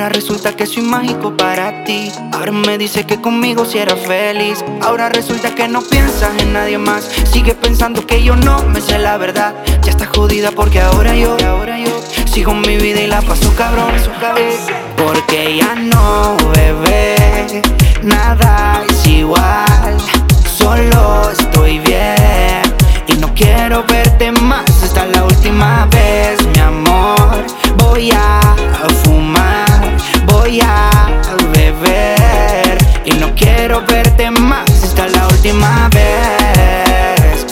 Ahora resulta que soy mágico para ti. Ahora me dice que conmigo si eras feliz. Ahora resulta que no piensas en nadie más. Sigues pensando que yo no me sé la verdad. Ya estás jodida porque ahora yo sigo mi vida y la paso cabrón. Porque ya no, bebé, nada es igual. Solo estoy bien y no quiero verte más. Esta es la última vez, mi amor. Voy a fumar, voy a beber y no quiero verte más. Esta es la última vez.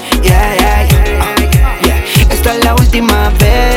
Esta es la última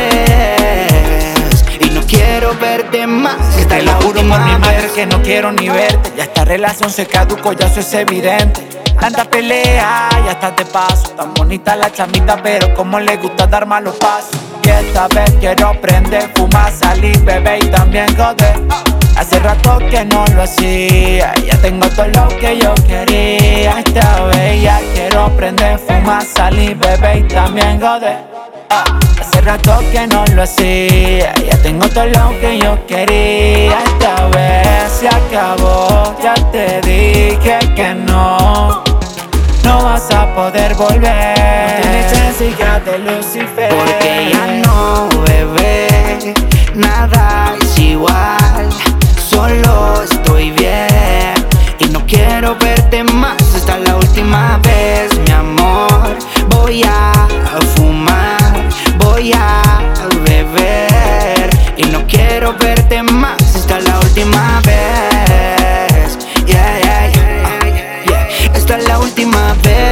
vez y no quiero verte más. Te lo juro por mi madre que no quiero ni verte. Ya esta relación se caducó, ya eso es evidente. Tanta pelea, ya estás de paso. Tan bonita la chamita, pero como le gusta dar malos pasos. Y esta vez quiero prender, fumar, salir, beber y también joder. Hace rato que no lo hacía, ya tengo todo lo que yo quería. Esta vez ya quiero prender, fumar, salir, beber y también joder. Hace rato que no lo hacía, ya tengo todo lo que yo quería. Esta vez se acabó, ya te dije que no vas a poder volver. No tienes chance ya de Lucifer. Porque ya no, bebé, nada es igual. Solo estoy bien y no quiero verte más. Esta es la última vez, mi amor. Voy a fumar, voy a beber y no quiero verte más. Esta es la última vez. Esta es la última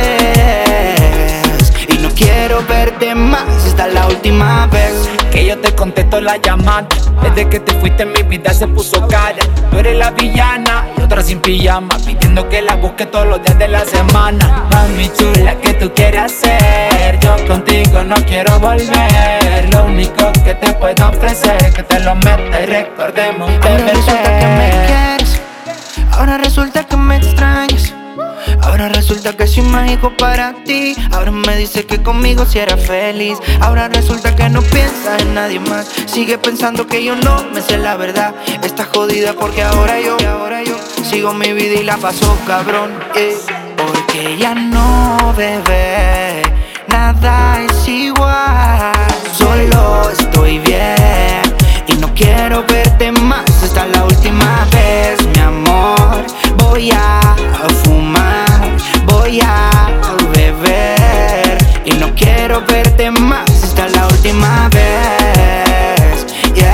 vez y no quiero verte más. Esta es la última vez que yo te contesto la llamada. Desde que te fuiste mi vida se puso cara. Tú eres la villana y otra sin pijama, pidiendo que la busque todos los días de la semana. Mami chula, ¿qué tú quieres hacer? Yo contigo no quiero volver. Lo único que te puedo ofrecer es que te lo meta y recordemos de Ahora resulta que me quieres, ahora resulta que me extrañas. Ahora resulta que soy mágico para ti. Ahora me dice que conmigo si eras feliz. Ahora resulta que no piensas en nadie más. Sigue pensando que yo no me sé la verdad. Estás jodida porque ahora yo sigo mi vida y la paso cabrón. Porque ya no, bebé, nada es igual. Solo estoy bien y no quiero verte más. Esta es la última vez, mi amor. Voy a fumar, voy a beber y no quiero verte más. Esta es la última vez.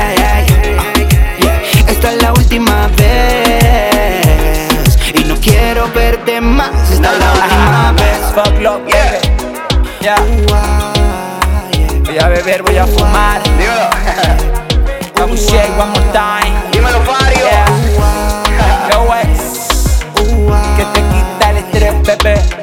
Esta es la última vez y no quiero verte más. Esta es la última vez. Fuck love, baby. Voy a beber, voy a fumar. Dímelo. Vamos shake one more time. Dímelo, Fario. Yo, que te quita el estrés, bebé.